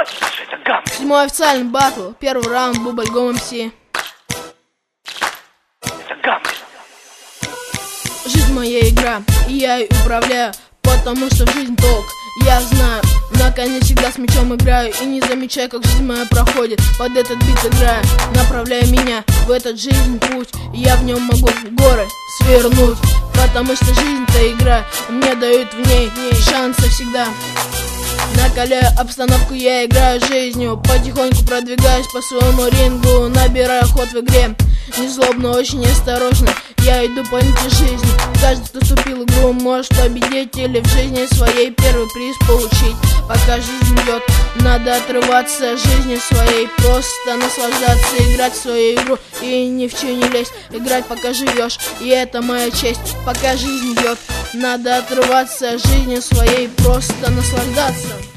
Это гам. 7-й официальный батл, первый раунд, Bubblegum MC. Это гам. Жизнь моя игра, и я ей управляю, потому что в жизнь толк. Я знаю, на коне всегда с мячом играю, и не замечаю, как жизнь моя проходит, под этот бит играя, направляя меня в этот жизнь путь. Я в нем могу горы свернуть, потому что жизнь-то игра, мне дают в ней шансы всегда. Накаляю обстановку, я играю жизнью, потихоньку продвигаюсь по своему рингу, набираю ход в игре, не злобно, очень осторожно, я иду по нити жизни. Каждый, кто вступил в игру, может победить или в жизни своей первый приз получить. Пока жизнь идет, надо отрываться от жизни своей, просто наслаждаться, играть в свою игру и ни в чью не лезть, играть пока живешь, и это моя честь. Пока жизнь идет, надо отрываться от жизни своей, просто наслаждаться.